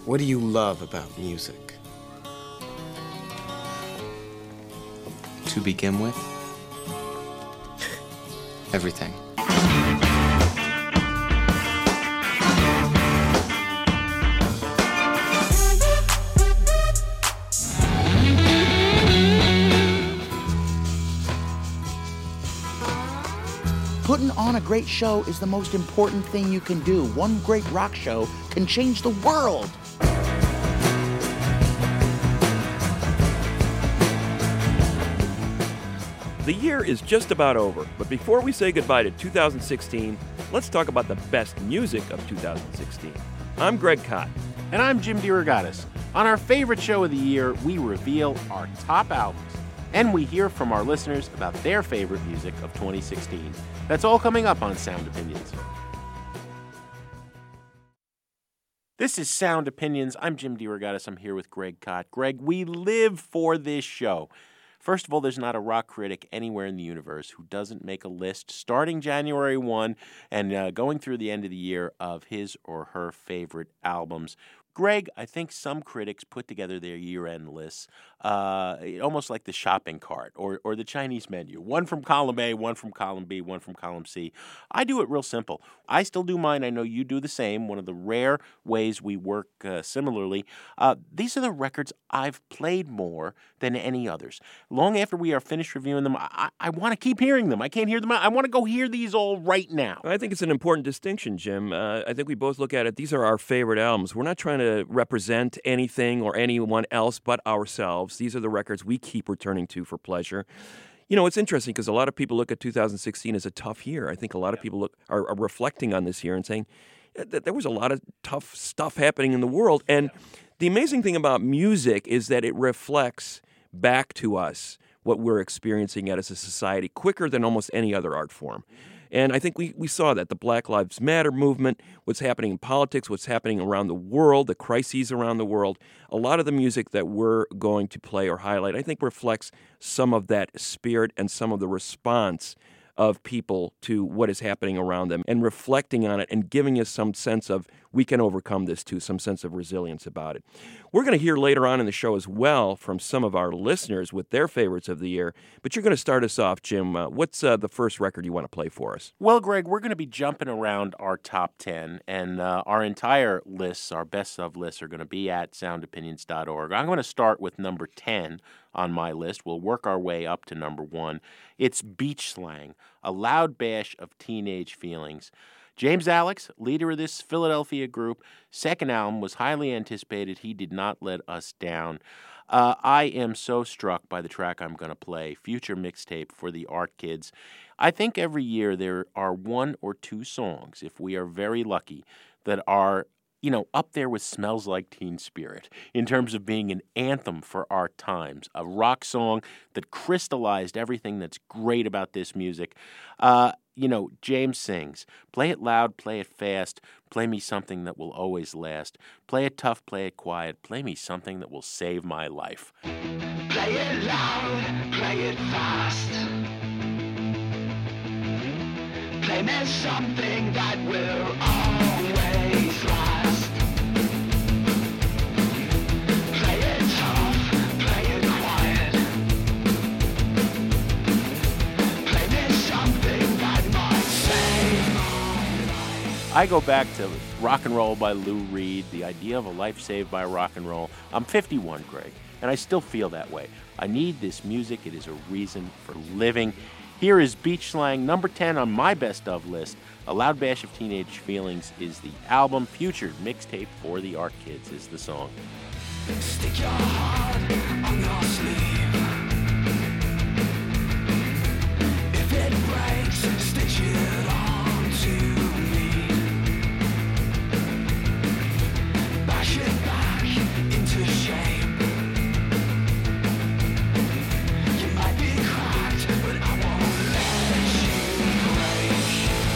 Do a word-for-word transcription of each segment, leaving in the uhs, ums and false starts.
What do you love about music? To begin with, everything. Putting on a great show is the most important thing you can do. One great rock show can change the world. The year is just about over, but before we say goodbye to two thousand sixteen, let's talk about the best music of two thousand sixteen. I'm Greg Kot. And I'm Jim DeRogatis. On our favorite show of the year, we reveal our top albums, and we hear from our listeners about their favorite music of twenty sixteen. That's all coming up on Sound Opinions. This is Sound Opinions. I'm Jim DeRogatis. I'm here with Greg Kot. Greg, we live for this show. First of all, there's not a rock critic anywhere in the universe who doesn't make a list starting January first and uh, going through the end of the year of his or her favorite albums. Greg, I think some critics put together their year-end lists uh, almost like the shopping cart or, or the Chinese menu. One from column A, one from column B, one from column C. I do it real simple. I still do mine. I know you do the same. One of the rare ways we work uh, similarly. Uh, these are the records I've played more than any others. Long after we are finished reviewing them, I, I want to keep hearing them. I can't hear them. I want to go hear these all right now. I think it's an important distinction, Jim. Uh, I think we both look at it. These are our favorite albums. We're not trying to represent anything or anyone else but ourselves. These are the records we keep returning to for pleasure. You know, it's interesting because a lot of people look at two thousand sixteen as a tough year. I think a lot of people look are, are reflecting on this year and saying that there was a lot of tough stuff happening in the world. And the amazing thing about music is that it reflects back to us what we're experiencing as a society quicker than almost any other art form. And I think we, we saw that, the Black Lives Matter movement, what's happening in politics, what's happening around the world, the crises around the world. A lot of the music that we're going to play or highlight, I think, reflects some of that spirit and some of the response of people to what is happening around them and reflecting on it and giving us some sense of we can overcome this too, some sense of resilience about it. We're going to hear later on in the show as well from some of our listeners with their favorites of the year, but you're going to start us off, Jim. Uh, what's uh, the first record you want to play for us? Well, Greg, we're going to be jumping around our top ten, and uh, our entire lists, our best of lists, are going to be at sound opinions dot org. I'm going to start with number ten on my list. We'll work our way up to number one. It's Beach Slang, a loud bash of teenage feelings. James Alex, leader of this Philadelphia group, second album was highly anticipated. He did not let us down. Uh, I am so struck by the track I'm going to play, Future Mixtape for the Art Kids. I think every year there are one or two songs, if we are very lucky, that are you know, up there with Smells Like Teen Spirit in terms of being an anthem for our times, a rock song that crystallized everything that's great about this music. Uh, you know, James sings, play it loud, play it fast, play me something that will always last. Play it tough, play it quiet, play me something that will save my life. Play it loud, play it fast. Play me something that will always last. Play it tough, play it quiet. Play me something that might save my life. I go back to Rock and Roll by Lou Reed, the idea of a life saved by rock and roll. I'm fifty-one, Greg, and I still feel that way. I need this music. It is a reason for living. Here is Beach Slang, number ten on my best of list. A Loud Bash of Teenage Feelings is the album. Future Mixtape for the Art Kids is the song. Stick your heart on your sleeve. If it breaks, stitch it on to me. Bash it back into shape. You might be cracked, but I won't let you break.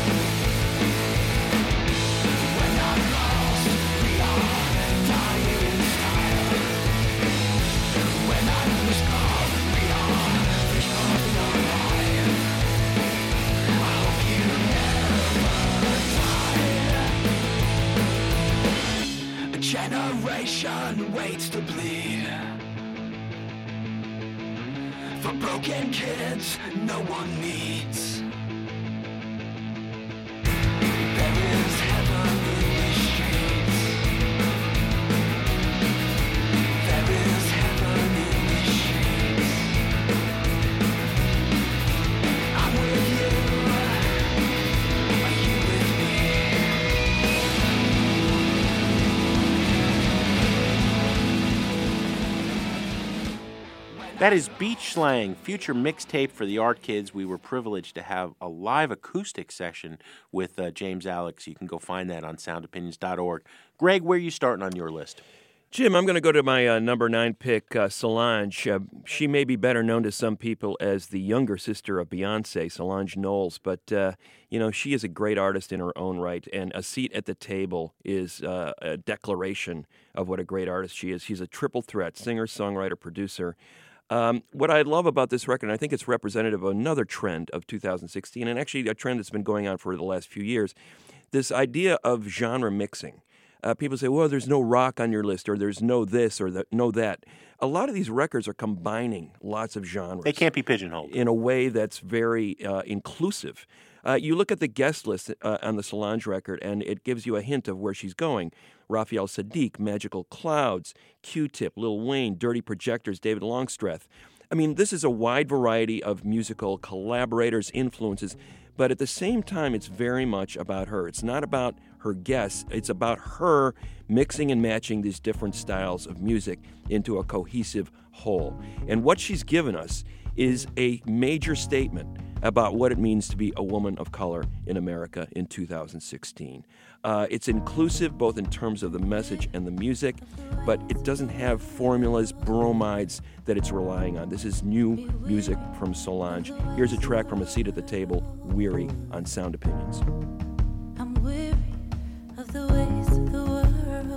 We're not lost, we are dying in style. When I lose generation waits to bleed. For broken kids no one needs. There is heaven in these streets. There is heaven in these streets. I'm with you. Are you with me? That is Beach Slang, future mixtape for the art kids. We were privileged to have a live acoustic session with uh, James Alex. You can go find that on sound opinions dot org. Greg, where are you starting on your list? Jim, I'm going to go to my uh, number nine pick, uh, Solange. Uh, she may be better known to some people as the younger sister of Beyonce, Solange Knowles, but, uh, you know, she is a great artist in her own right, and A Seat at the Table is uh, a declaration of what a great artist she is. She's a triple threat, singer, songwriter, producer. Um, what I love about this record, and I think it's representative of another trend of two thousand sixteen, and actually a trend that's been going on for the last few years, this idea of genre mixing. Uh, people say, well, there's no rock on your list, or there's no this, or the, no that. A lot of these records are combining lots of genres. They can't be pigeonholed. In a way that's very uh, inclusive. Uh, you look at the guest list uh, on the Solange record, and it gives you a hint of where she's going. Raphael Sadiq, Magical Clouds, Q-Tip, Lil Wayne, Dirty Projectors, David Longstreth. I mean, this is a wide variety of musical collaborators, influences, but at the same time, it's very much about her. It's not about her guests. It's about her mixing and matching these different styles of music into a cohesive whole. And what she's given us is a major statement about what it means to be a woman of color in America in two thousand sixteen. Uh, it's inclusive both in terms of the message and the music, but it doesn't have formulas, bromides that it's relying on. This is new music from Solange. Here's a track from A Seat at the Table, Weary, on Sound Opinions. I'm weary of the ways of the world.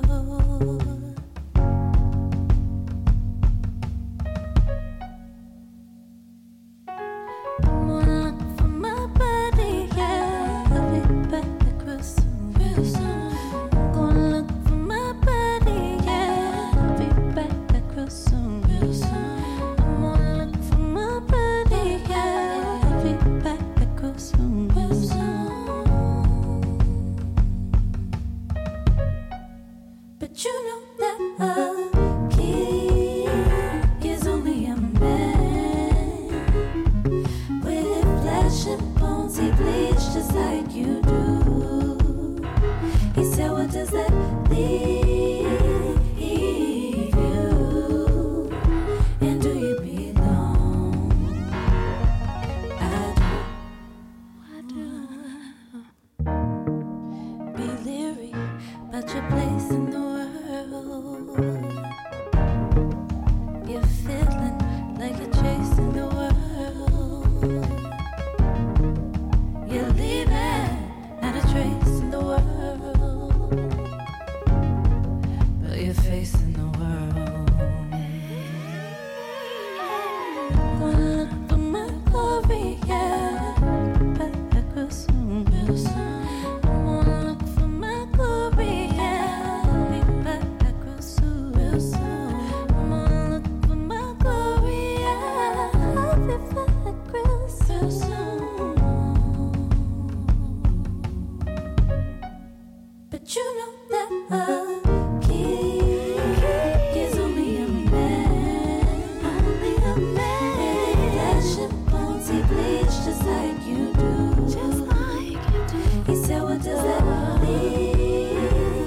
I'm gonna look for my body, yeah. I'll be back real soon, real soon. I'm gonna look for my body, yeah. I'll be back real soon, real soon. I'm gonna look for my body, yeah. I'll be back real soon, real soon. But you know that a king is only a man with flesh and bones. He bleeds just like you do. He said, what does that leave you? And do you belong? I do. I do. Be leery about your place in the world. You're feeling like you're chasing the world. You're leaving not a trace in the world, but you're facing the world. Gonna look for my glory, yeah. Back real soon, real soon. I'm gonna look for my glory, yeah. I'll be back real soon, real soon. I'm gonna look for my glory, yeah. I'll be back real soon, real soon. But you know that a king is only a man, only a man. Flesh and bones, he bleeds just like you do, just like you do. He said, what does that leave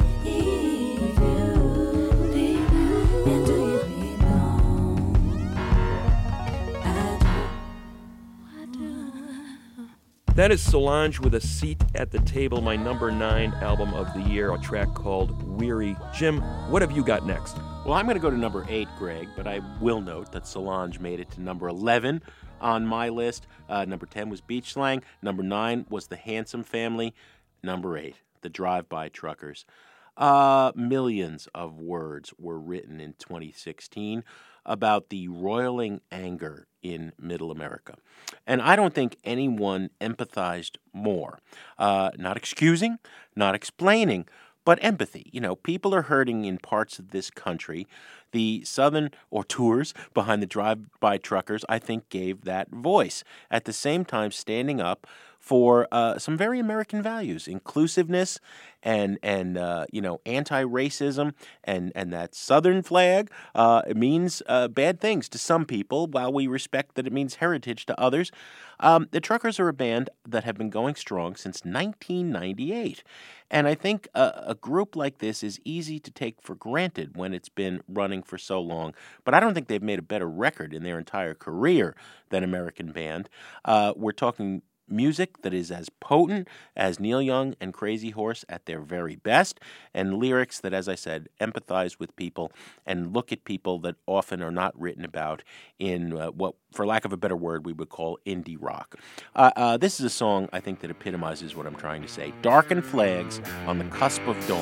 you? Leave you? And do you belong? I do. I do. That is Solange with A Seat at the Table, my number nine album of the year, a track called Weary. Jim, what have you got next? Well, I'm going to go to number eight, Greg, but I will note that Solange made it to number eleven on my list. Uh, number ten was Beach Slang. Number nine was The Handsome Family. Number eight, The Drive-By Truckers. Uh, millions of words were written in twenty sixteen about the roiling anger in Middle America. And I don't think anyone empathized more. Uh, not excusing, not explaining, but empathy. You know, people are hurting in parts of this country. The Southern auteurs behind the drive-by truckers, I think, gave that voice. At the same time, standing up for uh, some very American values, inclusiveness and and uh, you know anti-racism, and and that Southern flag. Uh, it means uh, bad things to some people, while we respect that it means heritage to others. Um, the Truckers are a band that have been going strong since nineteen ninety-eight. And I think a, a group like this is easy to take for granted when it's been running for so long. But I don't think they've made a better record in their entire career than American Band. Uh, we're talking music that is as potent as Neil Young and Crazy Horse at their very best, and lyrics that, as I said, empathize with people and look at people that often are not written about in uh, what, for lack of a better word, we would call indie rock. Uh, uh, this is a song, I think, that epitomizes what I'm trying to say. Darkened Flags on the Cusp of Dawn.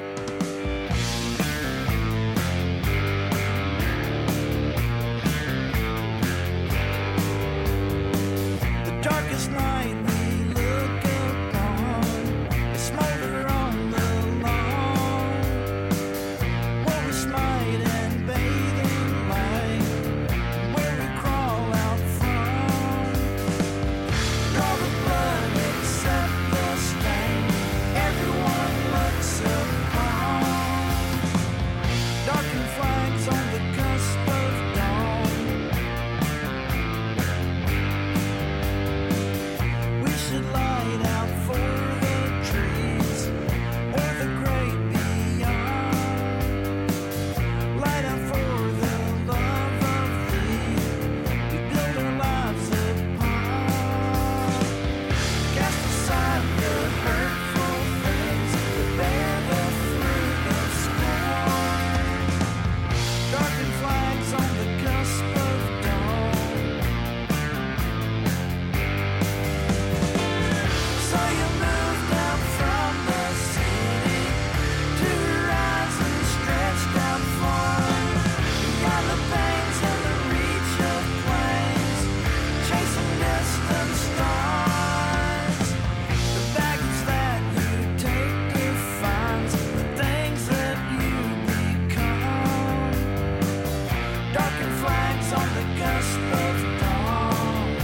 Darkest night we look upon, a smolder on the lawn, where we smite and bathe in light, where we crawl out from. Draw the blood except the stain, everyone looks upon. Darkened flags on the cusp of dawn. We should light out for the trees or the great beyond. Light out for the love of thee we build our lives upon. Cast aside the hurtful things that bear the fruit of scorn. Darkened flags on the cusp of dawn. So you moved out from the city to horizons stretched out far, beyond the pains and the reach of plains, chasing distant stars. The baggage that you take defines the things that you become. Darkened flags on the cusp of dawn.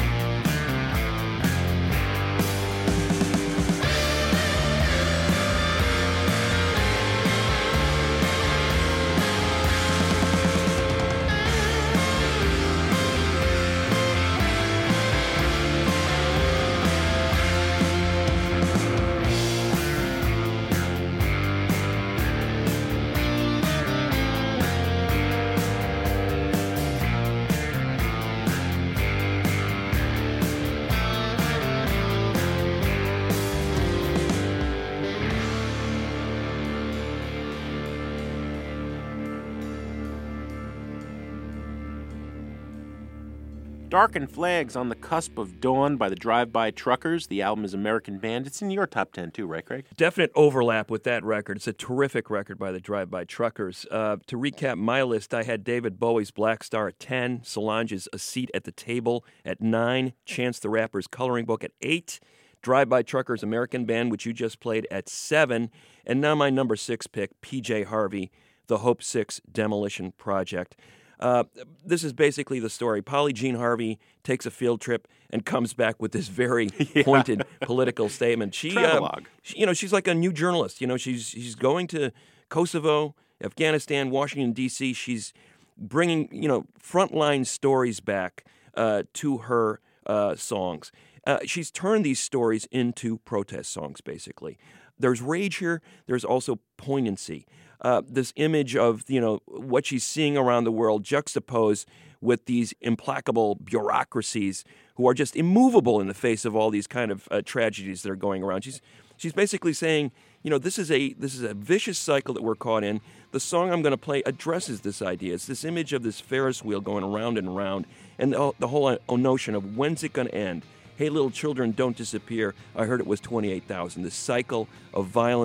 Darkened Flags on the Cusp of Dawn by the Drive-By Truckers. The album is American Band. It's in your top ten too, right, Craig? Definite overlap with that record. It's a terrific record by the Drive-By Truckers. Uh, to recap my list, I had David Bowie's Black Star at ten, Solange's A Seat at the Table at nine, Chance the Rapper's Coloring Book at eight, Drive-By Truckers' American Band, which you just played, at seven, and now my number six pick, P J Harvey, The Hope Six Demolition Project. Uh, this is basically the story. Polly Jean Harvey takes a field trip and comes back with this very Yeah. pointed political statement. She, uh, Travelogue. she, you know, she's like a new journalist. You know, she's she's going to Kosovo, Afghanistan, Washington D C. She's bringing you know frontline stories back uh, to her uh, songs. Uh, she's turned these stories into protest songs, basically. There's rage here. There's also poignancy. Uh, this image of you know what she's seeing around the world juxtaposed with these implacable bureaucracies who are just immovable in the face of all these kind of uh, tragedies that are going around. She's she's basically saying, you know, this is a this is a vicious cycle that we're caught in. The song I'm going to play addresses this idea. It's this image of this Ferris wheel going around and around, and the, the whole uh, notion of when's it going to end. Hey, little children, don't disappear. I heard it was twenty-eight thousand. This cycle of violence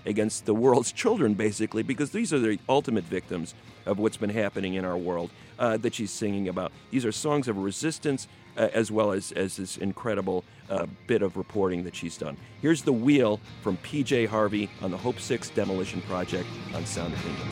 against the world's children, basically, because these are the ultimate victims of what's been happening in our world uh, that she's singing about. These are songs of resistance uh, as well as, as this incredible uh, bit of reporting that she's done. Here's The Wheel from P J Harvey on the Hope six Demolition Project on Sound Opinions.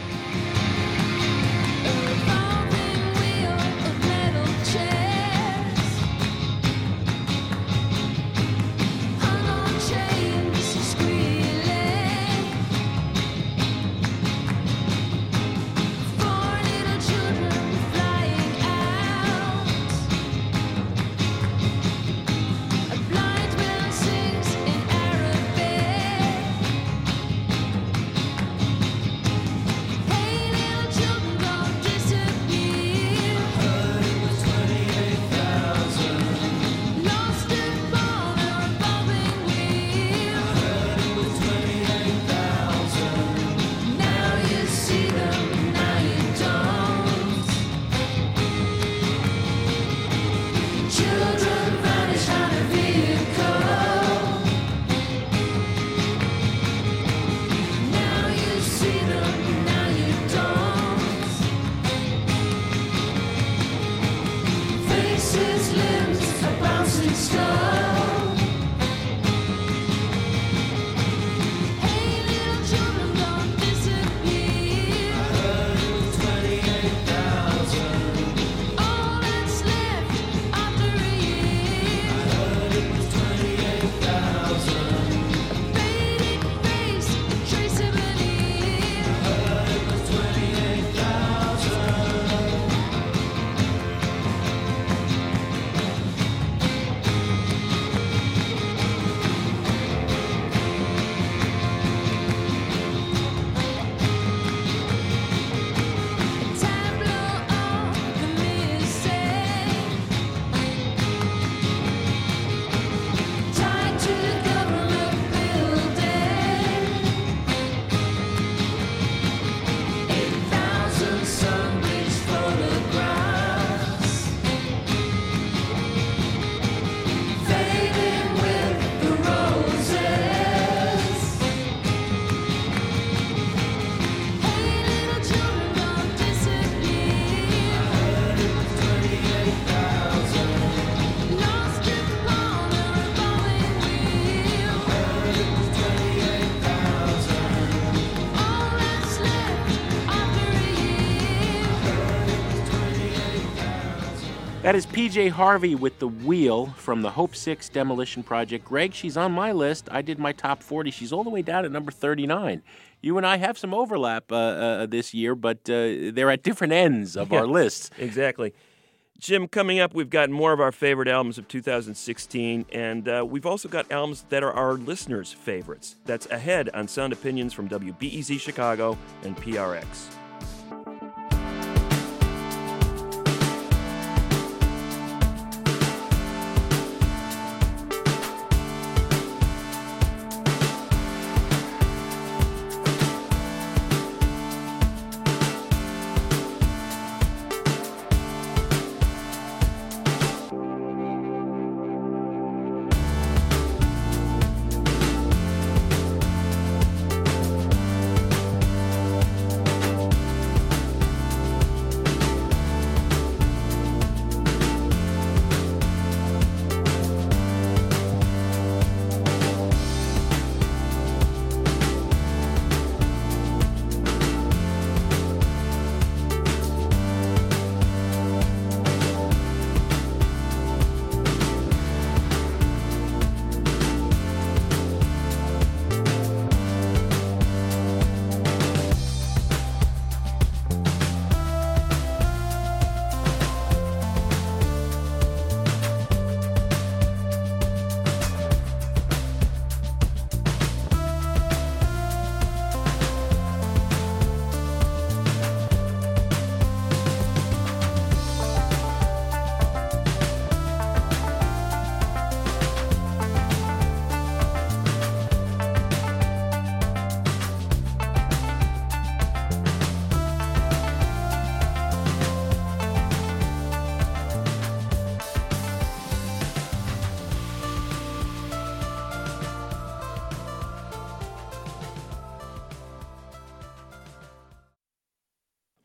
That is P J Harvey with The Wheel from the Hope six Demolition Project. Greg, she's on my list. I did my top forty. She's all the way down at number thirty-nine. You and I have some overlap uh, uh, this year, but uh, they're at different ends of Yeah, our lists. Exactly. Jim, coming up, we've got more of our favorite albums of two thousand sixteen, and uh, we've also got albums that are our listeners' favorites. That's ahead on Sound Opinions from W B E Z Chicago and P R X.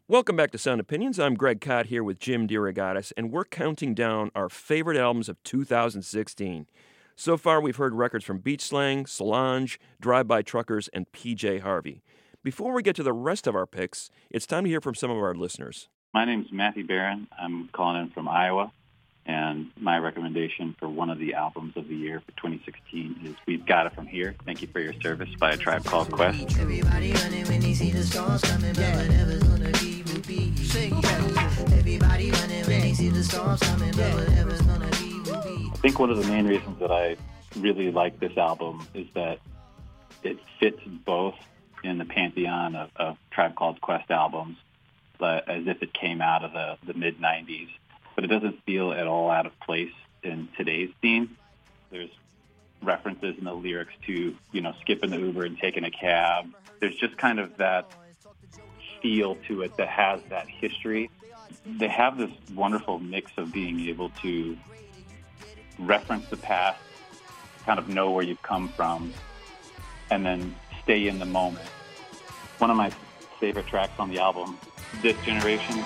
Welcome back to Sound Opinions. I'm Greg Cott here with Jim DeRogatis, and we're counting down our favorite albums of two thousand sixteen. So far, we've heard records from Beach Slang, Solange, Drive-By Truckers, and P J Harvey. Before we get to the rest of our picks, it's time to hear from some of our listeners. My name's Matthew Barron. I'm calling in from Iowa, and my recommendation for one of the albums of the year for twenty sixteen is We've Got It From Here. Thank you for your service by A Tribe Called Quest. Everybody running when they see the storms coming, but whatever's gonna be, will be. Everybody running when they see the storms coming, but whatever's gonna be, will be. I think one of the main reasons that I really like this album is that it fits both in the pantheon of, of Tribe Called Quest albums, but as if it came out of the, the mid nineties. But it doesn't feel at all out of place in today's scene. There's references in the lyrics to, you know, skipping the Uber and taking a cab. There's just kind of that feel to it that has that history. They have this wonderful mix of being able to reference the past, kind of know where you've come from, and then stay in the moment. One of my favorite tracks on the album, This Generation.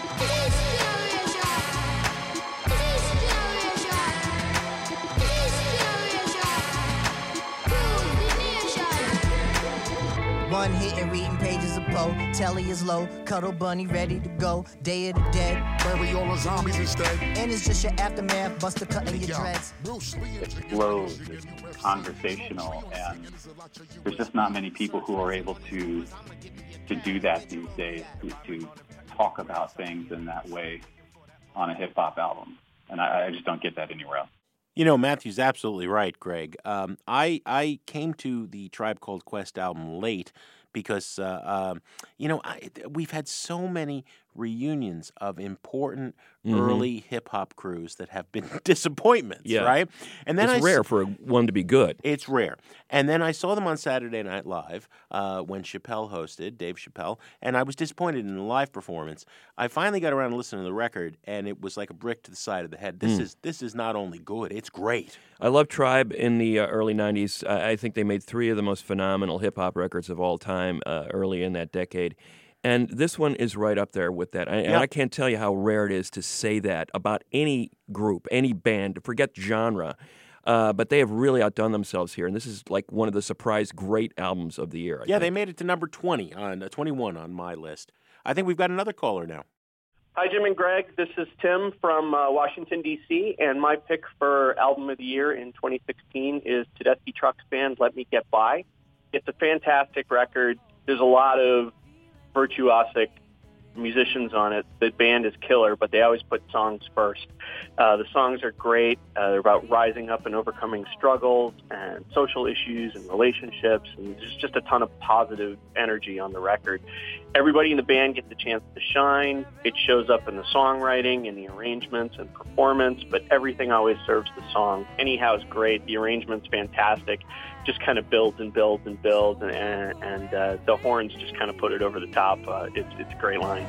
One hit and reading pages of Poe. Telly is low, cuddle bunny ready to go. Day of the dead. Bury all the zombies instead. And it's just your aftermath, Buster cutting your dreads. It flows, it's conversational, and there's just not many people who are able to to do that these days, to, to talk about things in that way on a hip-hop album. And I, I just don't get that anywhere else. You know, Matthew's absolutely right, Greg. Um, I I came to the Tribe Called Quest album late because, uh, uh, you know, I, we've had so many reunions of important Mm-hmm. early hip-hop crews that have been disappointments, Yeah. right? And then It's I s- rare for one to be good. It's rare. And then I saw them on Saturday Night Live uh, when Chappelle hosted, Dave Chappelle, and I was disappointed in the live performance. I finally got around to listening to the record, and it was like a brick to the side of the head. This is this is not only good, it's great. I love Tribe in the uh, early nineties. I, I think they made three of the most phenomenal hip-hop records of all time uh, early in that decade. And this one is right up there with that. I, And Yeah. I can't tell you how rare it is to say that about any group, any band, forget genre. Uh, but they have really outdone themselves here. And this is like one of the surprise great albums of the year. I Yeah, they think. made it to number twenty on uh, twenty-one on my list. I think we've got another caller now. Hi, Jim and Greg. This is Tim from uh, Washington, D C, and my pick for Album of the Year in twenty sixteen is Tedeschi Trucks Band, Let Me Get By. It's a fantastic record. There's a lot of virtuosic musicians on it. The band is killer, but they always put songs first. Uh, the songs are great. Uh, they're about rising up and overcoming struggles and social issues and relationships, and there's just a ton of positive energy on the record. Everybody in the band gets a chance to shine. It shows up in the songwriting and the arrangements and performance, but everything always serves the song. Anyhow is great. The arrangement's fantastic. Just kind of builds and builds and builds, and, and uh, the horns just kind of put it over the top. Uh, it's, it's a great line.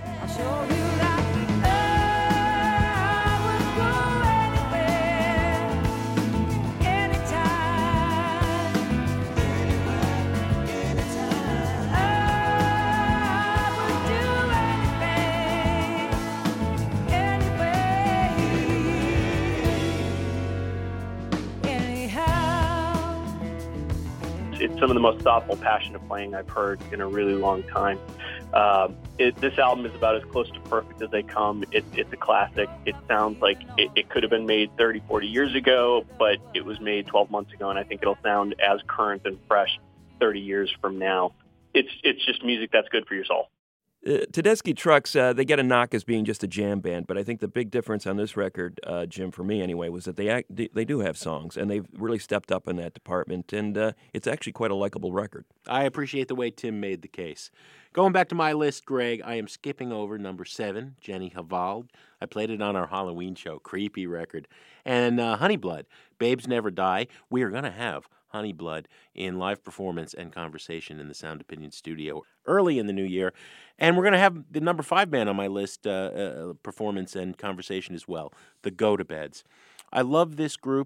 It's some of the most thoughtful, passionate playing I've heard in a really long time. Um, it, this album is about as close to perfect as they come. It, it's a classic. It sounds like it, it could have been made thirty, forty years ago, but it was made twelve months ago, and I think it'll sound as current and fresh thirty years from now. It's it's just music that's good for your soul. Uh, Tedeschi Trucks, uh, they get a knock as being just a jam band, but I think the big difference on this record, uh, Jim, for me anyway, was that they act, they, they do have songs, and they've really stepped up in that department, and uh, it's actually quite a likable record. I appreciate the way Tim made the case. Going back to my list, Greg, I am skipping over number seven, Jenny Havald. I played it on our Halloween show, creepy record. And uh, Honeyblood, Babes Never Die. We are going to have Honeyblood in live performance and conversation in the Sound Opinion studio early in the new year. And we're going to have the number five band on my list, uh, uh, performance and conversation as well, the Go-To-Beds. I love this group's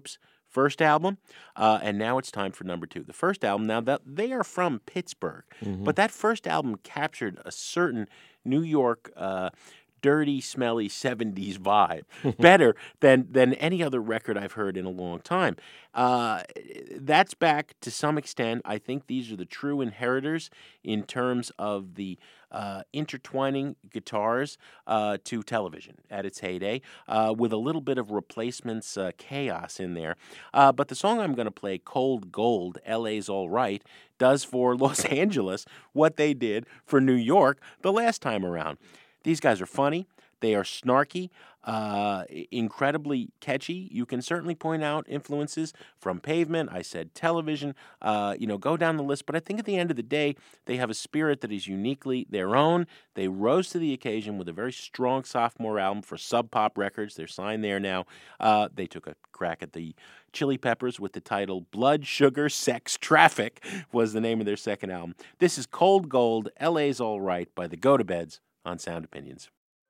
first album, uh, and now it's time for number two. The first album, now that they are from Pittsburgh, Mhm. but that first album captured a certain New York uh, dirty, smelly seventies vibe better than than any other record I've heard in a long time. Uh, that's back to some extent. I think these are the true inheritors in terms of the uh, intertwining guitars uh, to television at its heyday, uh, with a little bit of replacements uh, chaos in there. Uh, but the song I'm going to play, Cold Gold, L A's All Right, does for Los Angeles what they did for New York the last time around. These guys are funny. They are snarky, uh, incredibly catchy. You can certainly point out influences from Pavement. I said television. Uh, you know, go down the list. But I think at the end of the day, they have a spirit that is uniquely their own. They rose to the occasion with a very strong sophomore album for Sub Pop Records. They're signed there now. Uh, they took a crack at the Chili Peppers with the title Blood, Sugar, Sex, Traffic was the name of their second album. This is Cold Gold, L A's All Right by the Go-To-Beds on Sound Opinions.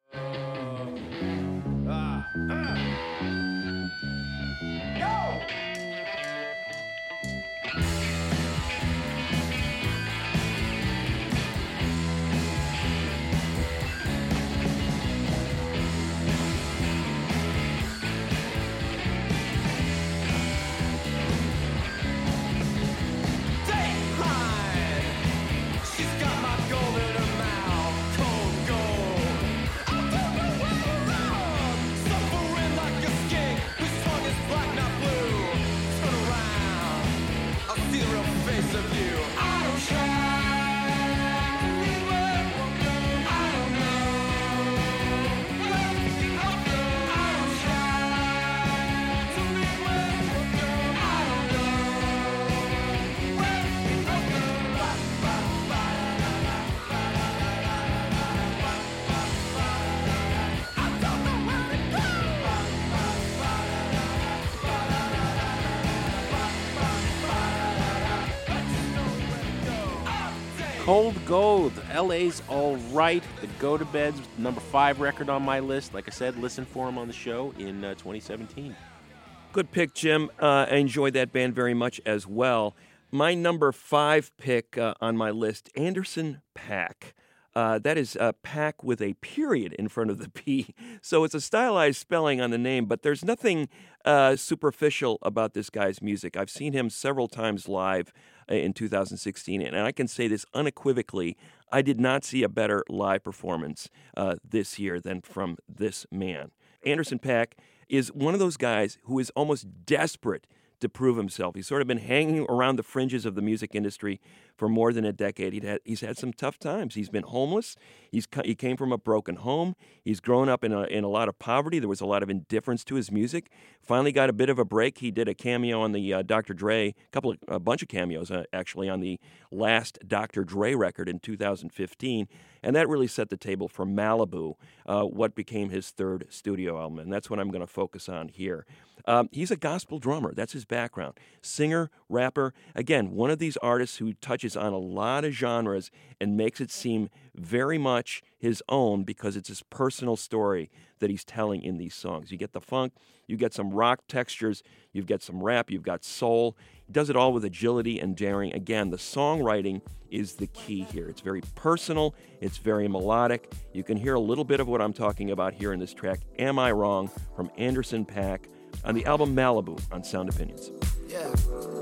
Cold Gold, L A's All Right, the Go-To-Beds, number five record on my list. Like I said, listen for them on the show in uh, twenty seventeen. Good pick, Jim. Uh, I enjoyed that band very much as well. My number five pick uh, on my list, Anderson .Paak. Uh, that is uh, Pack with a period in front of the P. So it's a stylized spelling on the name, but there's nothing uh, superficial about this guy's music. I've seen him several times live uh, in two thousand sixteen, and I can say this unequivocally. I did not see a better live performance uh, this year than from this man. Anderson .Paak is one of those guys who is almost desperate to prove himself. He's sort of been hanging around the fringes of the music industry for more than a decade. He'd had, he's had some tough times. He's been homeless. He's He came from a broken home. He's grown up in a, in a lot of poverty. There was a lot of indifference to his music. Finally got a bit of a break. He did a cameo on the uh, Doctor Dre, a couple of, a bunch of cameos uh, actually on the last Doctor Dre record in two thousand fifteen. And that really set the table for Malibu, uh, what became his third studio album. And that's what I'm going to focus on here. Um, he's a gospel drummer. That's his background. Singer, rapper. Again, one of these artists who touches on a lot of genres and makes it seem very much his own because it's his personal story that he's telling in these songs. You get the funk, you get some rock textures, you've got some rap, you've got soul. He does it all with agility and daring. Again, the songwriting is the key here. It's very personal. It's very melodic. You can hear a little bit of what I'm talking about here in this track, Am I Wrong, from Anderson .Paak on the album Malibu on Sound Opinions. Yeah,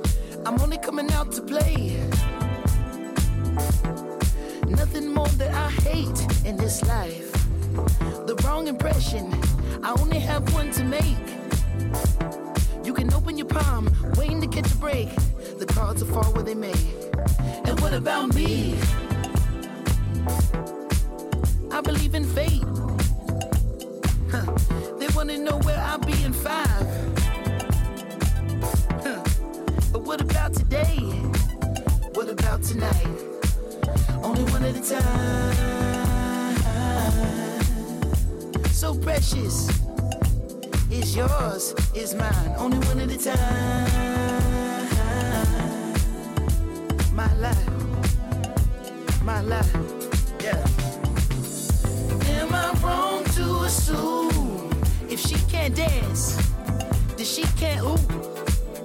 I'm only coming out to play. Nothing more that I hate in this life. The wrong impression, I only have one to make. You can open your palm, waiting to catch a break. The cards will fall where they may. And what about me? I believe in fate. Huh. They want to know where I'll be in five. Huh. But what about today? What about tonight? Only one at a time. So precious. It's yours, it's mine. Only one at a time. My life. My life. Yeah. Am I wrong to assume if she can't dance, then she can't ooh?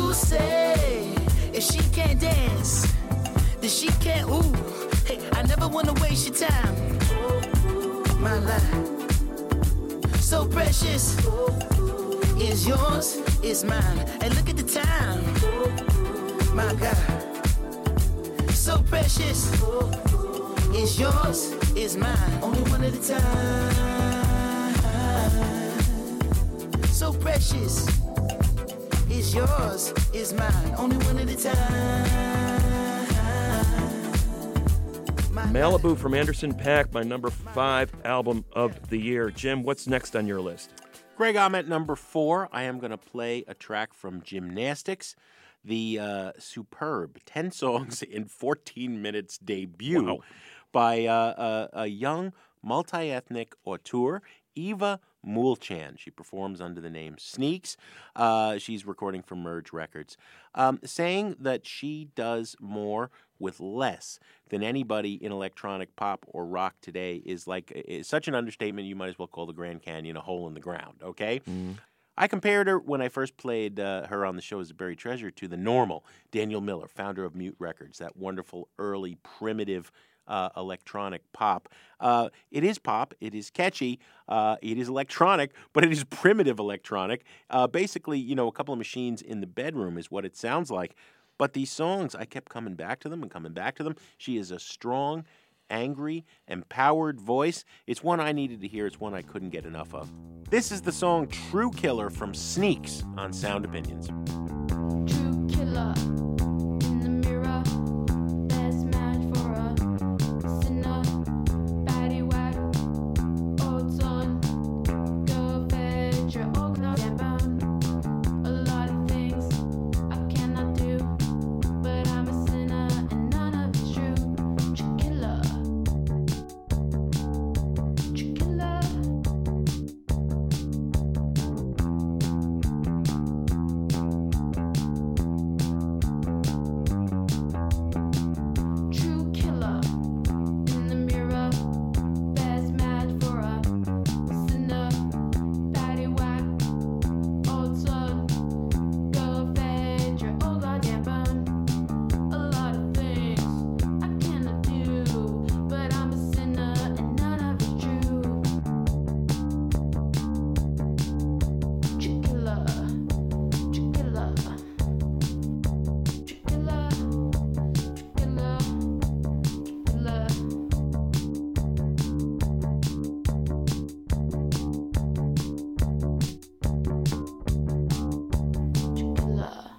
Who say if she can't dance, then she can't ooh? Hey, I never wanna waste your time. My life, so precious, is yours, is mine. And look at the time, my God, so precious, is yours, is mine. Only one at a time. So precious, is yours, is mine. Only one at a time. Malibu from Anderson .Paak, my number five album of the year. Jim, what's next on your list? Greg, I'm at number four. I am going to play a track from Gymnastics, the uh, superb ten songs in fourteen minutes debut Wow. by uh, a, a young multi-ethnic auteur, Eva Moolchan. She performs under the name Sneaks. Uh, she's recording for Merge Records, um, saying that she does more with less than anybody in electronic pop or rock today is like is such an understatement. You might as well call the Grand Canyon a hole in the ground. Okay. Mm. I compared her when I first played uh, her on the show as a buried treasure to the Normal, Daniel Miller, founder of Mute Records, that wonderful early primitive uh, electronic pop. Uh, it is pop, it is catchy, uh, it is electronic, but it is primitive electronic. Uh, basically, you know, a couple of machines in the bedroom is what it sounds like. But these songs, I kept coming back to them and coming back to them. She is a strong, angry, empowered voice. It's one I needed to hear. It's one I couldn't get enough of. This is the song True Killer from Sneaks on Sound Opinions. True killer in the mirror, best match for a sinner, body whack, old son, go fetch your old now down. A lot of things I cannot do, but I'm a sinner and none of it's true. True killer, true killer. True killer in the mirror, best match for a sinner, patty whack, old son, go fetch your old goddamn bone. A lot of things I cannot do, but I'm a sinner and none of it's true. True killer, true killer, true killer. Killer, killer. Killer.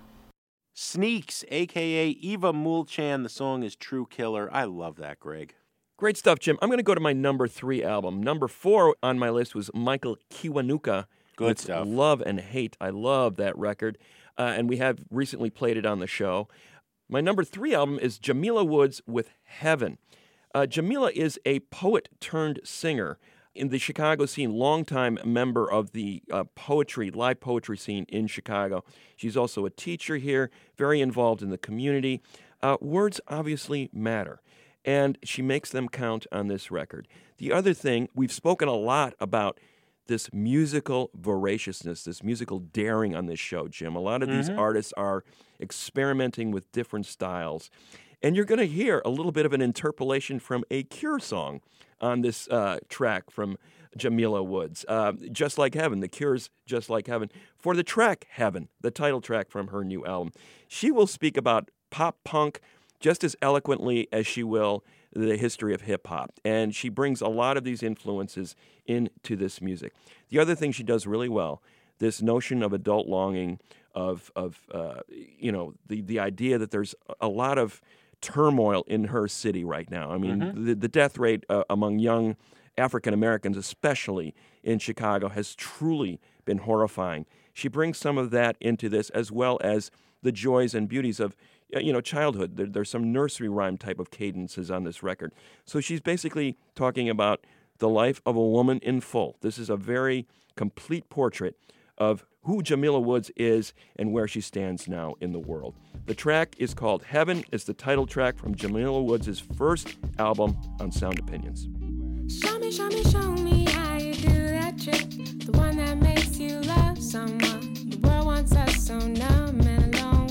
Sneaks, a k a. Eva Moolchan. The song is True Killer. I love that, Greg. Great stuff, Jim. I'm going to go to my number three album. Number four on my list was Michael Kiwanuka. Good with stuff. Love and Hate. I love that record. Uh, and we have recently played it on the show. My number three album is Jamila Woods with Heaven. Uh, Jamila is a poet turned singer in the Chicago scene, longtime member of the uh, poetry, live poetry scene in Chicago. She's also a teacher here, very involved in the community. Uh, words obviously matter, and she makes them count on this record. The other thing, we've spoken a lot about this musical voraciousness, this musical daring on this show, Jim. A lot of these Mhm. artists are experimenting with different styles. And you're going to hear a little bit of an interpolation from a Cure song on this uh, track from Jamila Woods. Uh, Just Like Heaven, The Cure's Just Like Heaven. For the track Heaven, the title track from her new album, she will speak about pop punk just as eloquently as she will the history of hip-hop. And she brings a lot of these influences into this music. The other thing she does really well, this notion of adult longing, of, of uh, you know, the, the idea that there's a lot of turmoil in her city right now. I mean, Mhm. the, the death rate uh, among young African Americans, especially in Chicago, has truly been horrifying. She brings some of that into this, as well as the joys and beauties of, uh, you know, childhood. There, there's some nursery rhyme type of cadences on this record. So she's basically talking about the life of a woman in full. This is a very complete portrait of who Jamila Woods is and where she stands now in the world. The track is called Heaven. It's the title track from Jamila Woods' first album on Sound Opinions. Show me, show me, show me how you do that trick. The one that makes you love someone. The world wants us so numb and alone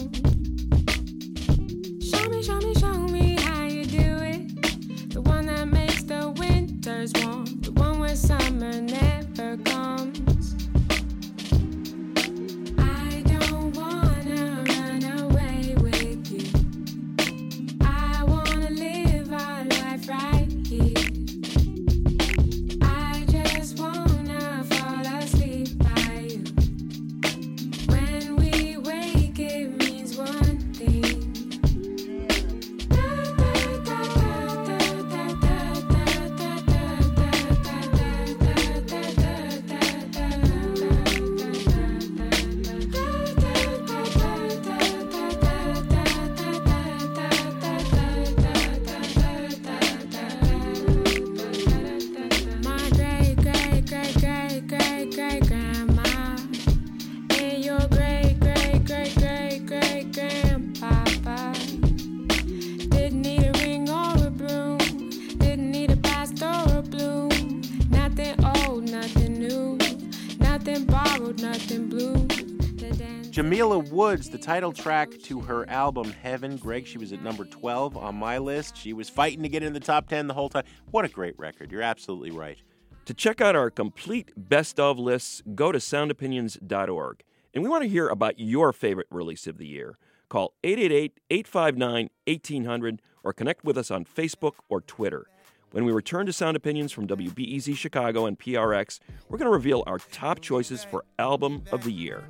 Jamila Woods, the title track to her album Heaven. Greg, she was at number twelve on my list. She was fighting to get in the top ten the whole time. What a great record. You're absolutely right. To check out our complete best of lists, go to sound opinions dot org. And we want to hear about your favorite release of the year. Call eight eight eight, eight five nine, one eight hundred or connect with us on Facebook or Twitter. When we return to Sound Opinions from W B E Z Chicago and P R X, we're going to reveal our top choices for Album of the Year.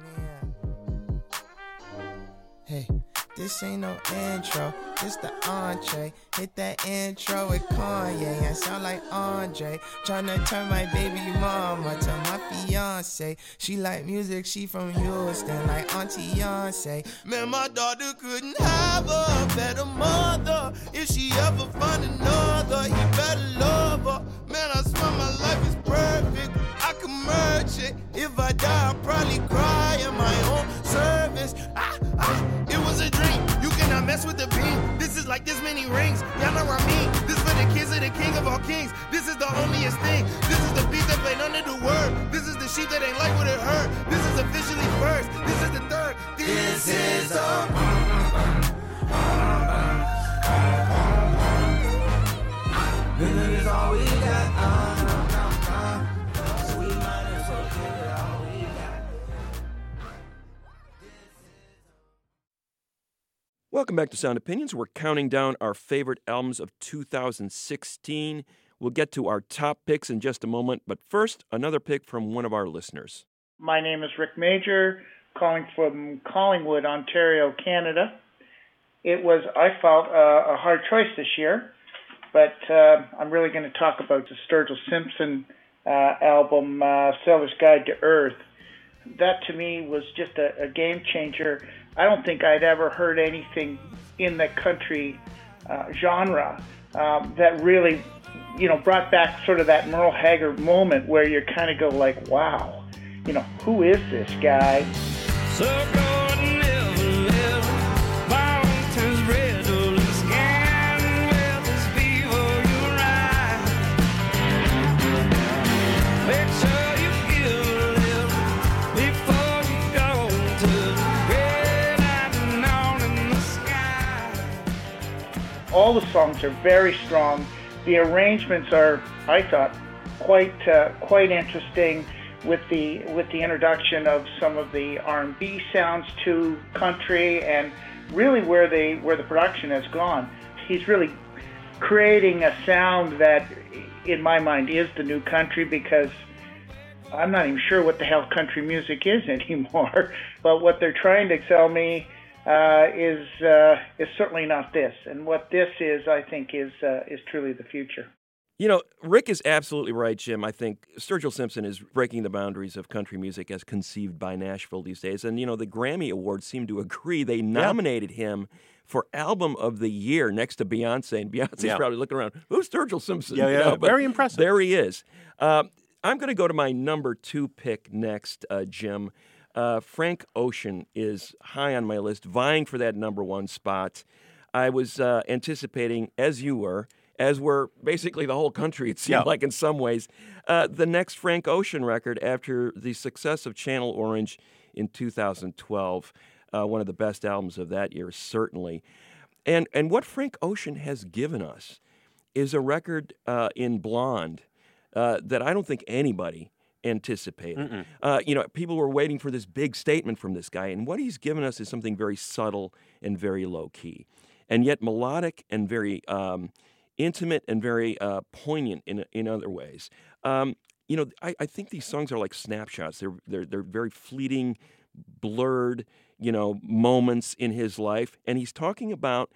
Hey, this ain't no intro, this the entree. Hit that intro with Kanye, I sound like Andre. Tryna turn my baby mama to my fiance. She like music, she from Houston, like Auntie Beyonce. Man, my daughter couldn't have a better mother. If she ever find another, he better love her. Man, I swear my life is perfect, I can merge it. If I die, I'll probably cry in my own service. Ah, ah, it was a dream, you cannot mess with the beam. This is like this many rings, y'all know what I mean. This for the kids of the king of all kings. This is the holiest thing. This is the beat that played under the word. This is the sheep that ain't like what it heard. This is officially first, this is the third. This is a Villain is all we got. So we might as well give it all we got. Welcome back to Sound Opinions. We're counting down our favorite albums of two thousand sixteen. We'll get to our top picks in just a moment, but first, another pick from one of our listeners. My name is Rick Major, calling from Collingwood, Ontario, Canada. It was, I felt, uh, a hard choice this year, but uh, I'm really going to talk about the Sturgill Simpson uh, album, uh, Sailor's Guide to Earth. That, to me, was just a, a game changer. I don't think I'd ever heard anything in the country uh, genre um, that really, you know, brought back sort of that Merle Haggard moment where you kind of go like, wow, you know, who is this guy? So go and live, live, mountains red, all scan with this before you ride. Make sure you give a little before you go to the red and on in the sky. All the songs are very strong. The arrangements are, I thought, quite uh, quite interesting, with the with the introduction of some of the R and B sounds to country, and really where they where the production has gone. He's really creating a sound that, in my mind, is the new country, because I'm not even sure what the hell country music is anymore. But what they're trying to sell me uh, is uh, is certainly not this. And what this is, I think, is uh, is truly the future. You know, Rick is absolutely right, Jim. I think Sturgill Simpson is breaking the boundaries of country music as conceived by Nashville these days. And, you know, the Grammy Awards seem to agree. They nominated yeah. him for Album of the Year next to Beyonce. And Beyonce's yeah. probably looking around, who's Sturgill Simpson? Yeah, yeah, you know, very impressive. There he is. Uh, I'm going to go to my number two pick next, uh, Jim. Uh, Frank Ocean is high on my list, vying for that number one spot. I was uh, anticipating, as you were, as were basically the whole country, it seemed yeah. like in some ways, uh, the next Frank Ocean record after the success of Channel Orange in two thousand twelve, uh, one of the best albums of that year, certainly. And and what Frank Ocean has given us is a record uh, in Blonde uh, that I don't think anybody anticipated. Uh, you know, people were waiting for this big statement from this guy, and what he's given us is something very subtle and very low-key, and yet melodic and very... Um, intimate and very uh, poignant in in other ways. Um, you know, I, I think these songs are like snapshots. They're they're they're very fleeting, blurred, you know, moments in his life, and he's talking about.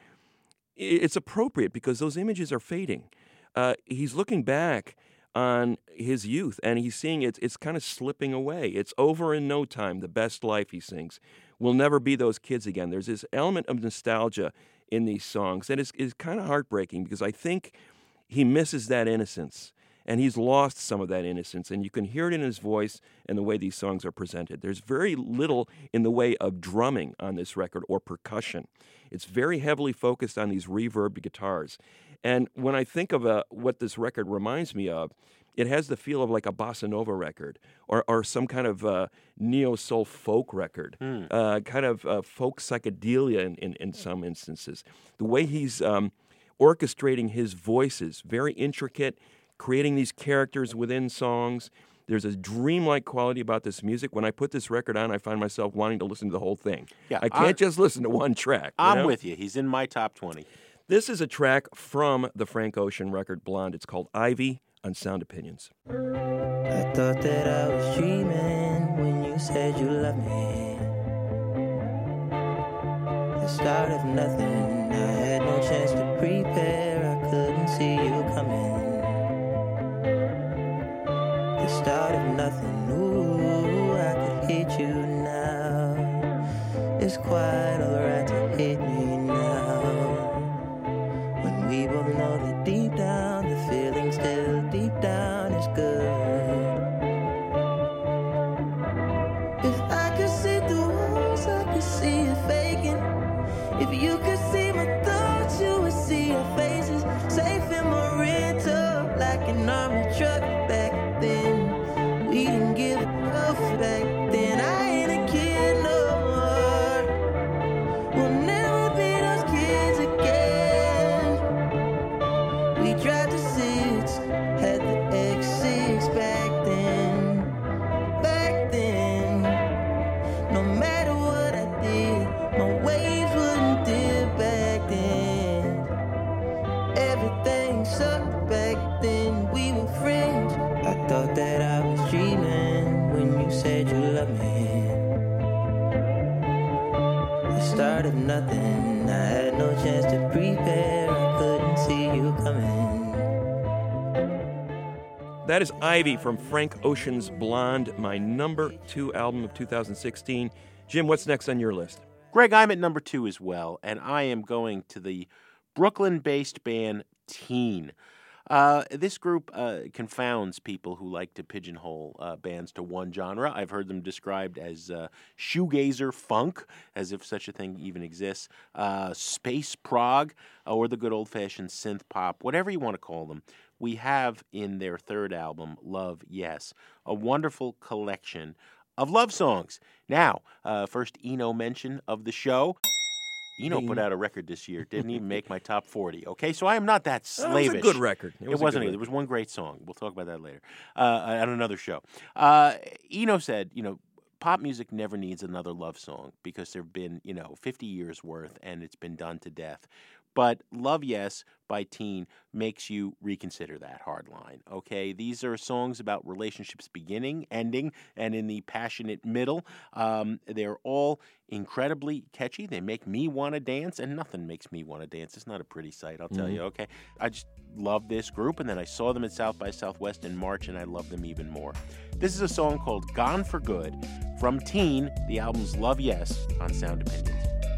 It's appropriate because those images are fading. Uh, he's looking back on his youth, and he's seeing it's it's kind of slipping away. It's over in no time. The best life, he sings. We'll never be those kids again. There's this element of nostalgia in these songs, and it's, it's kind of heartbreaking because I think he misses that innocence, and he's lost some of that innocence, and you can hear it in his voice and the way these songs are presented. There's very little in the way of drumming on this record or percussion. It's very heavily focused on these reverbed guitars, and when I think of uh, what this record reminds me of, it has the feel of like a bossa nova record or, or some kind of uh, neo-soul folk record, Hmm. uh, kind of uh, folk psychedelia in, in, in some instances. The way he's um, orchestrating his voices, very intricate, creating these characters within songs. There's a dreamlike quality about this music. When I put this record on, I find myself wanting to listen to the whole thing. Yeah, I can't I- just listen to one track. you I'm know? with you. He's in my top twenty. This is a track from the Frank Ocean record Blonde. It's called Ivy on Sound Opinions. I thought that I was dreaming when you said you loved me. The start of nothing, I had no chance to prepare, I couldn't see you coming. The start of nothing, ooh, I could hate you now. It's quite alright to hate me now. When we both know that deep down, the feeling still deep down is good. If I could see through walls, I could see you faking. If you could see my thoughts, you would see your faces. Safe in my rental, like an army truck back then. We didn't give a fuck back then. I ain't a kid no more. We'll never be those kids again. We tried to six, had the X six back then. Back then, no matter what I did, my waves wouldn't dip back then. Everything sucked back then, we were friends. I thought that I was dreaming when you said you loved me. The start of nothing, I had no chance to prepare, I couldn't see you coming. That is Ivy from Frank Ocean's Blonde, my number two album of two thousand sixteen. Jim, what's next on your list? Greg, I'm at number two as well, and I am going to the Brooklyn-based band Teen. Uh, this group uh, confounds people who like to pigeonhole uh, bands to one genre. I've heard them described as uh, shoegazer funk, as if such a thing even exists, uh, space prog, or the good old-fashioned synth pop, whatever you want to call them. We have in their third album, Love Yes, a wonderful collection of love songs. Now, uh, first Eno mention of the show. Eno Ding. put out a record this year, didn't even make my top forty. Okay, so I am not that Oh, it was a slavish. good record. It It, was a wasn't. good There was one great song. We'll talk about that later uh, on another show. Uh, Eno said, you know, pop music never needs another love song because there have been, you know, fifty years worth and it's been done to death. But Love Yes by Teen makes you reconsider that hard line, okay? These are songs about relationships beginning, ending, and in the passionate middle. Um, they're all incredibly catchy. They make me want to dance, and nothing makes me want to dance. It's not a pretty sight, I'll tell Mhm. you, okay? I just love this group, and then I saw them at South by Southwest in March, and I love them even more. This is a song called Gone for Good from Teen, the album's Love Yes on Sound Opinions.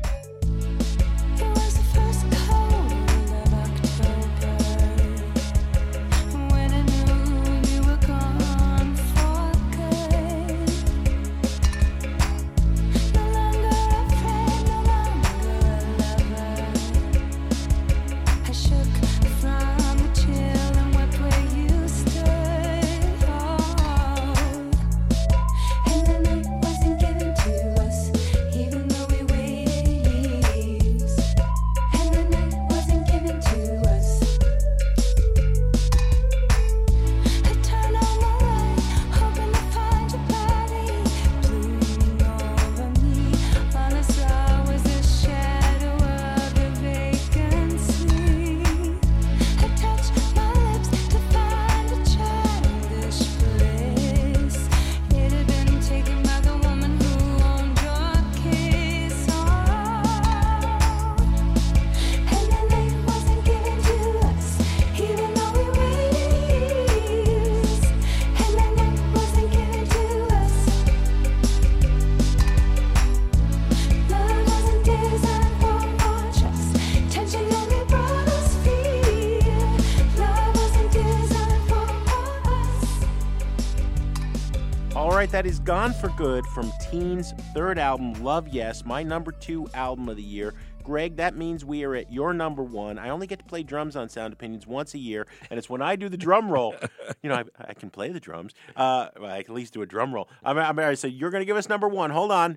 That is Gone for Good from Teen's third album, Love Yes, my number two album of the year. Greg, that means we are at your number one. I only get to play drums on Sound Opinions once a year, and it's when I do the drum roll. You know, I, I can play the drums. Uh, I can at least do a drum roll. I'm, I'm, I'm so you're going to give us number one. Hold on.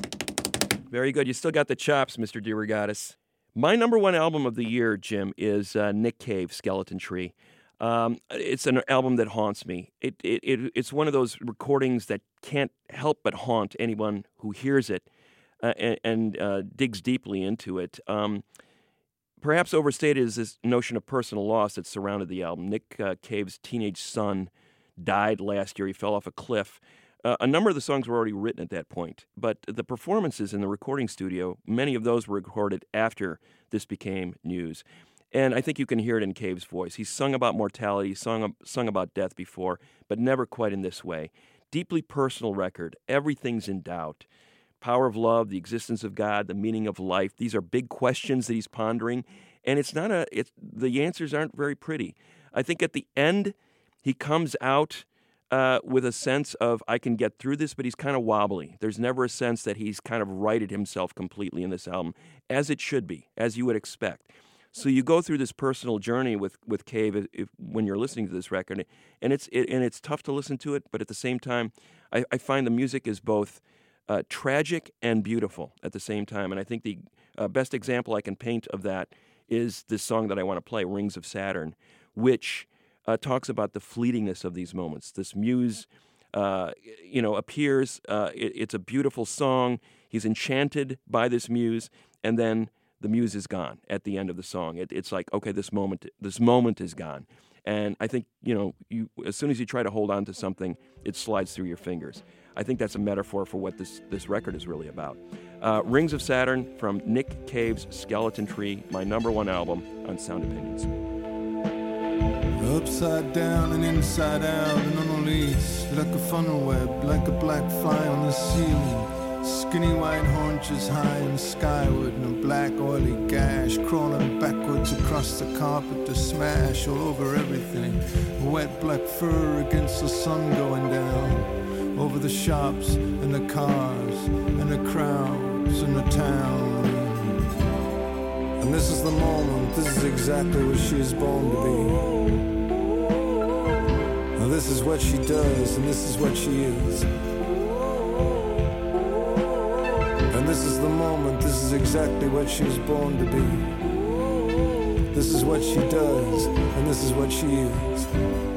Very good. You still got the chops, Mister DeRogatis. My number one album of the year, Jim, is uh, Nick Cave, Skeleton Tree. Um, it's an album that haunts me. It, it, it It's one of those recordings that can't help but haunt anyone who hears it uh, and, and uh, digs deeply into it. Um, perhaps overstated is this notion of personal loss that surrounded the album. Nick uh, Cave's teenage son died last year. He fell off a cliff. Uh, a number of the songs were already written at that point, but the performances in the recording studio, many of those were recorded after this became news. And I think you can hear it in Cave's voice. He's sung about mortality, sung, sung about death before, but never quite in this way. Deeply personal record. Everything's in doubt. Power of love, the existence of God, the meaning of life. These are big questions that he's pondering, and it's not a. It's, the answers aren't very pretty. I think at the end, he comes out uh, with a sense of, I can get through this, but he's kind of wobbly. There's never a sense that he's kind of righted himself completely in this album, as it should be, as you would expect. So you go through this personal journey with, with Cave if, if, when you're listening to this record, and it's it, and it's tough to listen to it, but at the same time, I, I find the music is both uh, tragic and beautiful at the same time. And I think the uh, best example I can paint of that is this song that I want to play, Rings of Saturn, which uh, talks about the fleetingness of these moments. This muse, uh, you know, appears. Uh, it, it's a beautiful song. He's enchanted by this muse, and then the muse is gone at the end of the song. It, it's like, okay, this moment, this moment is gone. And I think, you know, you as soon as you try to hold on to something, it slides through your fingers. I think that's a metaphor for what this, this record is really about. Uh, Rings of Saturn from Nick Cave's Skeleton Tree, my number one album on Sound Opinions. Upside down and inside out and on a lease, like a funnel web, like a black fly on the ceiling. Skinny white haunches high and skyward, and a black oily gash crawling backwards across the carpet to smash all over everything. Wet black fur against the sun going down, over the shops and the cars and the crowds and the town. And this is the moment, this is exactly what she is born to be. Now this is what she does, and this is what she is. And this is the moment, this is exactly what she was born to be. This is what she does, and this is what she is.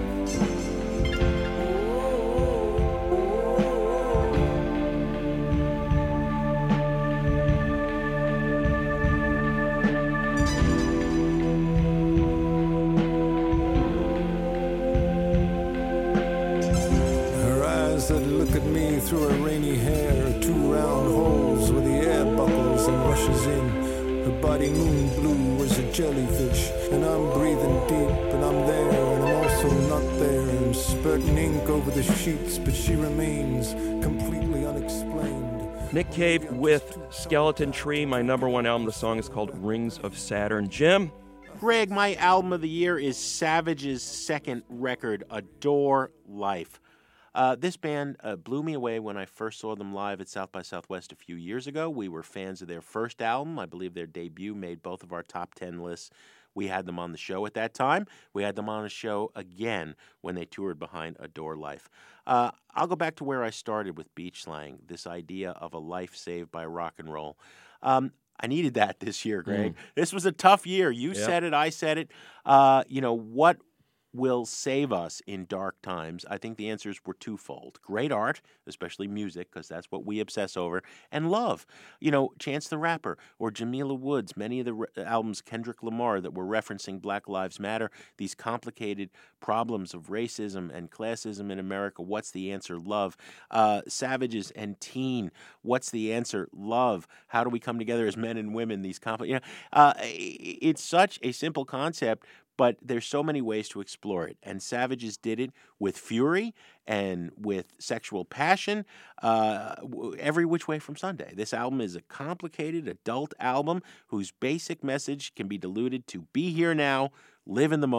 Her eyes that look at me through her rainy hair, two round holes where the air buckles and rushes in. Her body moon blue as a jellyfish, and I'm breathing deep, and I'm there, and I'm also not there, and spurting ink over the sheets, but she remains completely unexplained. Nick Cave with Skeleton Tree, my number one album. The song is called Rings of Saturn. Jim? Greg, my album of the year is Savage's second record, Adore Life. Uh, this band uh, blew me away when I first saw them live at South by Southwest a few years ago. We were fans of their first album. I believe their debut made both of our top ten lists. We had them on the show at that time. We had them on a show again when they toured behind Adore Life. Uh, I'll go back to where I started with beach slang, this idea of a life saved by rock and roll. Um, I needed that this year, Greg. Mm. This was a tough year. You yep. said it. I said it. Uh, you know, what will save us in dark times? I think the answers were twofold. Great art, especially music, because that's what we obsess over, and love. You know, Chance the Rapper or Jamila Woods, many of the re- albums, Kendrick Lamar, that were referencing Black Lives Matter, these complicated problems of racism and classism in America. What's the answer? Love. Uh, Savages and Teen. What's the answer? Love. How do we come together as men and women? These compli- you know, uh, it's such a simple concept, but there's so many ways to explore it. And Savages did it with fury and with sexual passion, uh, every which way from Sunday. This album is a complicated adult album whose basic message can be diluted to be here now, live in the moment,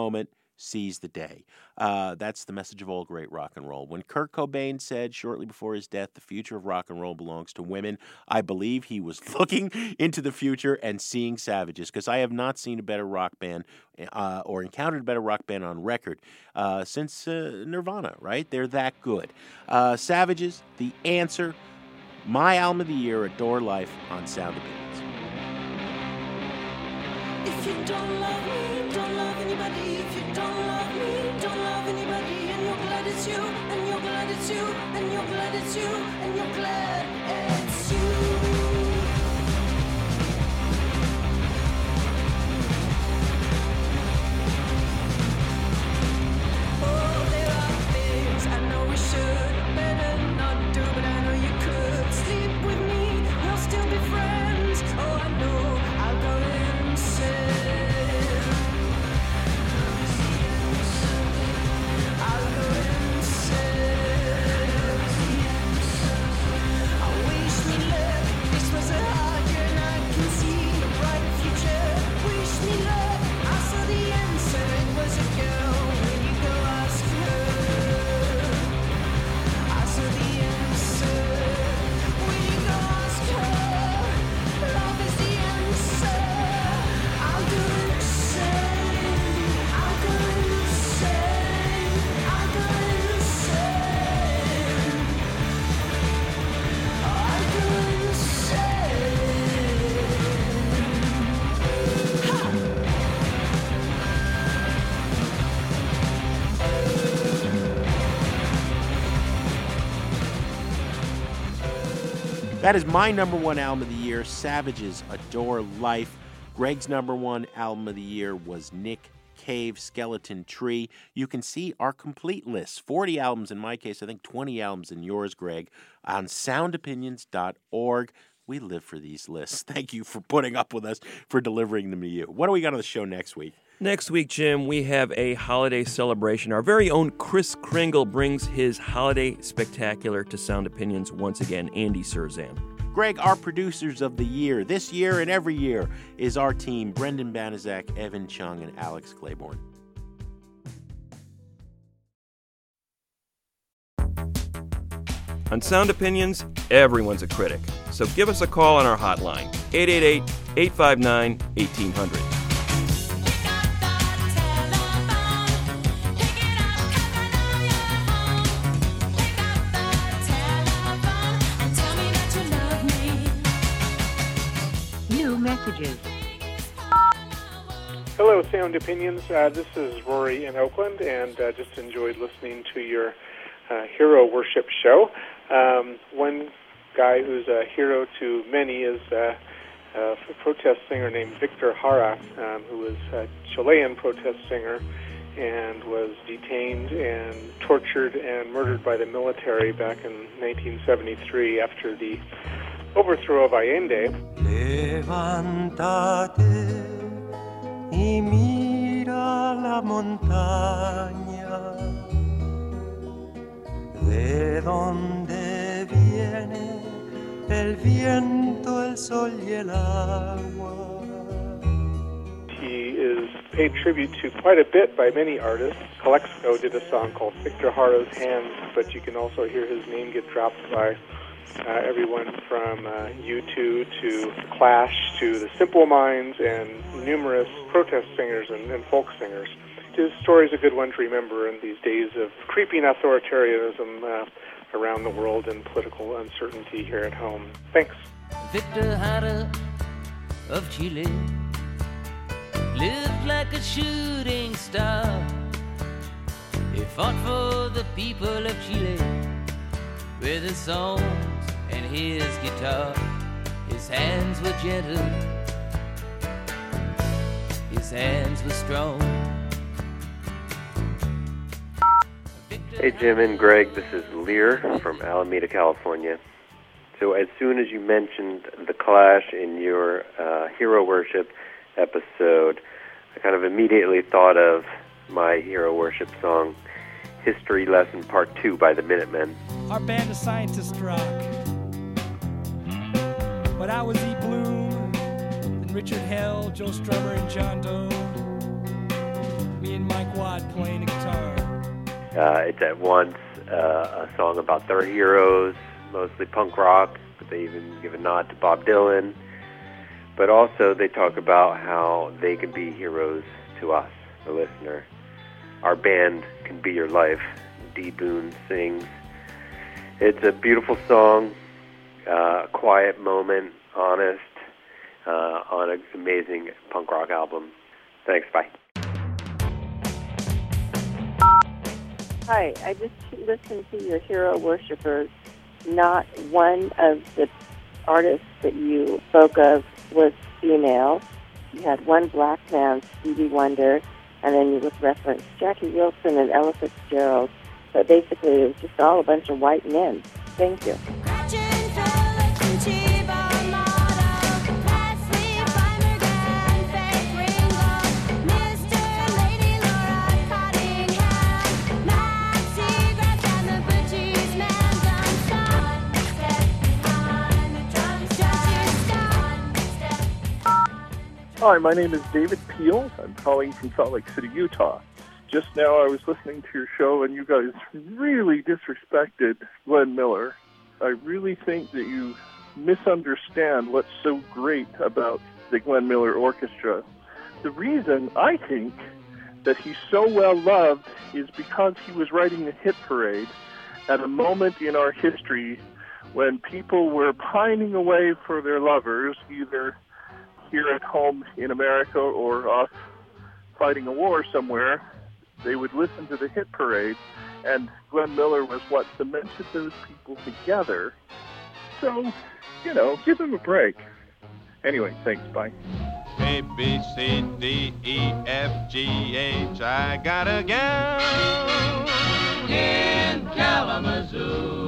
seize the day. Uh, that's the message of all great rock and roll. When Kurt Cobain said shortly before his death, the future of rock and roll belongs to women, I believe he was looking into the future and seeing Savages, because I have not seen a better rock band uh, or encountered a better rock band on record uh, since uh, Nirvana, right? They're that good. Uh, Savages, The Answer, my album of the year, Adore Life, on Sound Opinions. If you don't love me, don't love anybody. If you don't love me, don't love anybody. And you're glad it's you, and you're glad it's you, and you're glad it's you, and you're glad it's you. Oh, there are things I know we should better not do, but I know you could sleep with me. We'll still be friends. Oh, I know I'll go and say. That is my number one album of the year, Savages, Adore Life. Greg's number one album of the year was Nick Cave, Skeleton Tree. You can see our complete list, forty albums in my case, I think twenty albums in yours, Greg, on sound opinions dot org. We live for these lists. Thank you for putting up with us, for delivering them to you. What do we got on the show next week? Next week, Jim, we have a holiday celebration. Our very own Chris Kringle brings his holiday spectacular to Sound Opinions once again, Andy Surzan. Greg, our producers of the year, this year and every year, is our team, Brendan Banaszak, Evan Chung, and Alex Claiborne. On Sound Opinions, everyone's a critic. So give us a call on our hotline, eight eight eight, eight five nine, one eight zero zero. Messages. Hello, Sound Opinions. Uh, this is Rory in Oakland, and uh, just enjoyed listening to your uh, hero worship show. Um, one guy who's a hero to many is uh, a protest singer named Victor Jara, um, who was a Chilean protest singer and was detained and tortured and murdered by the military back in nineteen seventy-three after the overthrow of Allende. Levántate y mira la montaña, de donde viene el viento, el sol y el agua. He is paid tribute to quite a bit by many artists. Calexico did a song called Victor Jara's Hands, but you can also hear his name get dropped by Uh, everyone from uh, U two to Clash to the Simple Minds and numerous protest singers and, and folk singers. His story is a good one to remember in these days of creeping authoritarianism uh, around the world and political uncertainty here at home. Thanks. Victor Jara of Chile lived like a shooting star. He fought for the people of Chile with his songs and his guitar. His hands were gentle, his hands were strong. Hey Jim and Greg, this is Lear from Alameda, California. So as soon as you mentioned The Clash in your uh, Hero Worship episode, I kind of immediately thought of my Hero Worship song, History Lesson Part two by the Minutemen. Our band of scientists rock. But I was E. Bloom, and Richard Hell, Joe Strummer, and John Doe. Me and and Mike Watt playing a guitar. Uh, it's at once uh, a song about their heroes, mostly punk rock, but they even give a nod to Bob Dylan. But also they talk about how they can be heroes to us, the listener. Our band can be your life, D. Boone sings. It's a beautiful song, uh, a quiet moment, honest, uh, on an amazing punk rock album. Thanks, bye. Hi, I just listened to your Hero Worshippers. Not one of the artists that you spoke of was female. You had one black man, Stevie Wonder, and then you would reference Jackie Wilson and Ella Fitzgerald. But basically, it was just all a bunch of white men. Thank you. Hi, my name is David Peel. I'm calling from Salt Lake City, Utah. Just now I was listening to your show and you guys really disrespected Glenn Miller. I really think that you misunderstand what's so great about the Glenn Miller Orchestra. The reason I think that he's so well loved is because he was writing the hit parade at a moment in our history when people were pining away for their lovers, either here at home in America or off fighting a war somewhere. They would listen to the hit parade, and Glenn Miller was what cemented those people together. So, you know, give him a break. Anyway, thanks, bye. A, B, C, D, E, F, G, H, I got a gal in Kalamazoo.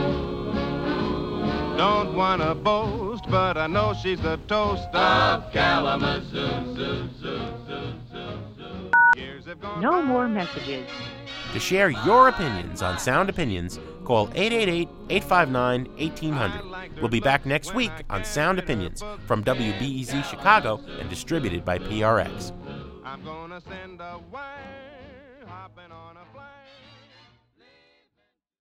Don't wanna boast, but I know she's the toast of Kalamazoo. Zoo, zoo, zoo, zoo, zoo. Years have gone No more messages. To share your opinions on Sound Opinions, call eight eight eight, eight five nine, one eight hundred. We'll be back next week on Sound Opinions from W B E Z Chicago and distributed by P R X. I'm gonna send away, hopping on a plane.